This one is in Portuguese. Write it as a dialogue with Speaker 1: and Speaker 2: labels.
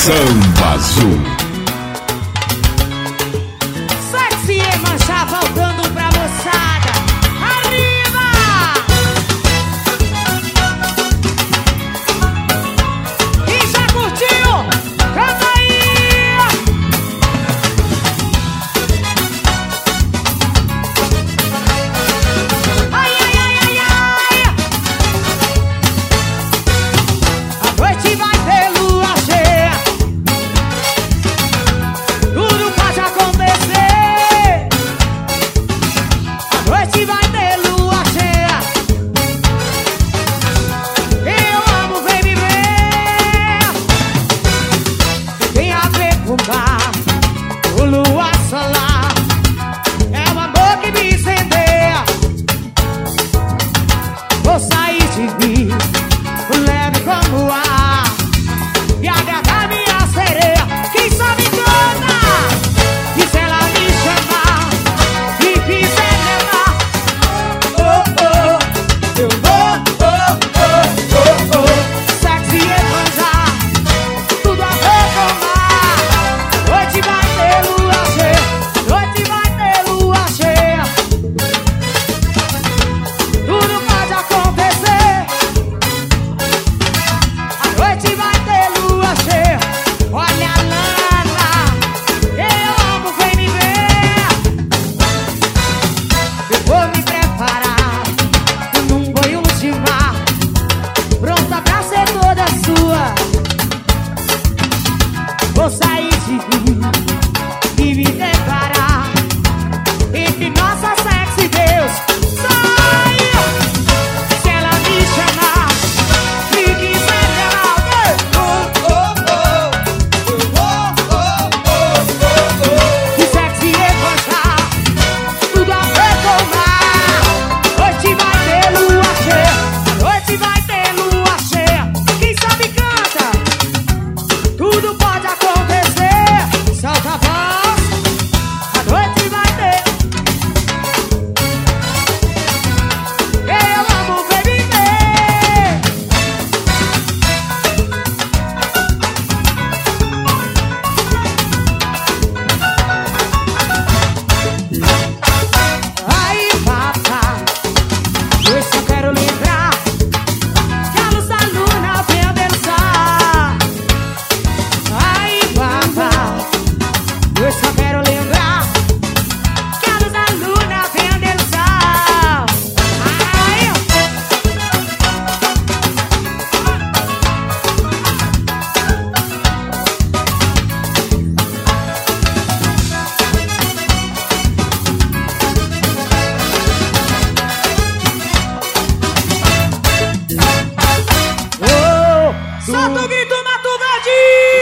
Speaker 1: Samba Azul.
Speaker 2: Sexy Iemanjá voltando pra moçada. Arriba! E já curtiu? Canta aí! Ai, ai, ai, ai, ai! A noite vai ter lua cheia. Tudo pode acontecer. A noite vai ter lua cheia. Eu amo ver viver. Tem a ver com mar, o lua solar. É o amor que me incendeia. Vou sair de mim, leve como o ar, e agradar minha sereia. Quem sabe canta, e se ela me chamar e quiser levar, oh, oh, eu vou, oh, oh, oh, oh. Sexy Iemanjá, tudo a ver com o mar. Noite vai ter lua cheia, noite vai ter lua cheia. Tudo pode acontecer. A noite vai ter lua cheia. Olha a Lana, eu amo, vem me ver. Eu vou me preparar num banho de mar, pronta pra ser toda sua. Vou sair de mim e me preparar entre nossa sexy Deus. Sai! Se ela me chamar e quiser levar, oh, oh, oh, oh, oh, oh. E sexy Iemanjá, tudo a ver com o mar. Noite vai ter lua cheia, noite vai ter lua cheia. Quem sabe canta, tudo pode acontecer. Solta a voz, a noite vai ter. Eu amo ver viver. Ai, papá, eu só quero lembrar que a luz da luna vem a dançar. Ai, papá, eu só quero lembrar que a luz da luna vem a dançar. Ai, oh, solta o grito, Mato Verde!